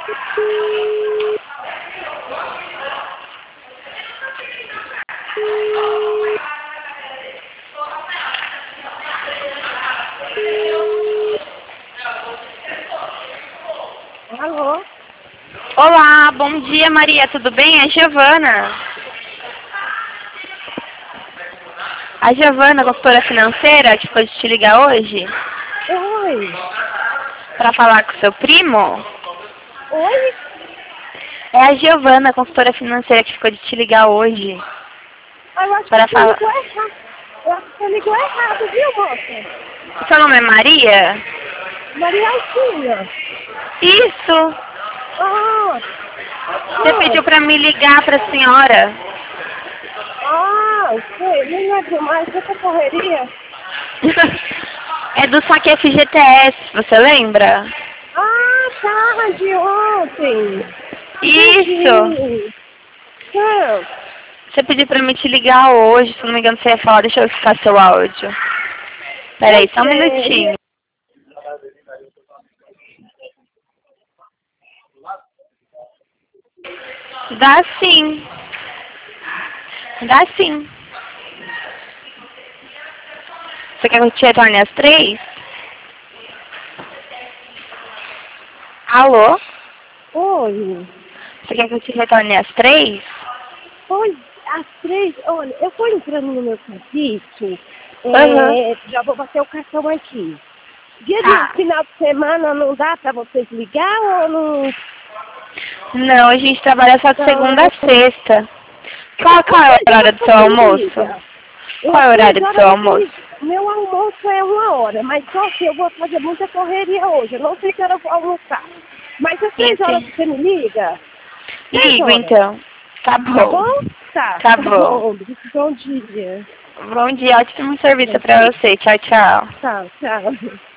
Alô? Olá, bom dia Maria, tudo bem? É a Giovana. A Giovana, consultora financeira, que ficou de te ligar hoje Oi? para falar com seu primo. Oi? É a Giovana, consultora financeira, que ficou de te ligar hoje Eu acho que para você falar. ligou errado. Eu acho que você ligou errado, viu, moça? Seu nome é Maria? Maria Alcina. Isso! Ah, Você pediu para me ligar para a senhora. sei. Não lembro mais. Essa correria. É do saque FGTS, você lembra? Ah, tá. De ontem. Isso! Entendi. Não. Você pediu pra me te ligar hoje, se não me engano você ia falar, deixa eu ficar seu áudio. Eu Peraí, só um sei. minutinho. Dá sim. Dá sim. Você quer que eu te retorne às 3? Alô? Oi. Você quer que eu te retorne às 3? Oi, às 3, olha, eu vou entrando no meu serviço, Aham. já vou bater o cartão aqui. Dia de Tá. final de semana não dá pra vocês ligar ou não? Não, a gente trabalha só de segunda Então, a sexta. Qual é às o 6 horário horas do seu você me almoço? liga. Qual é Às o 6 horário do seu horas você almoço? me... Meu almoço é 1 hora, mas só que eu vou fazer muita correria hoje. Eu não sei que hora eu vou almoçar. Mas às 6 horas Entendi. você me liga? 6 Ligo horas, então. Tá tá bom. bom? Tá, Tá tá bom. bom. Bom dia. Bom dia, ótimo serviço pra você. Tchau, tchau. Tá, tchau.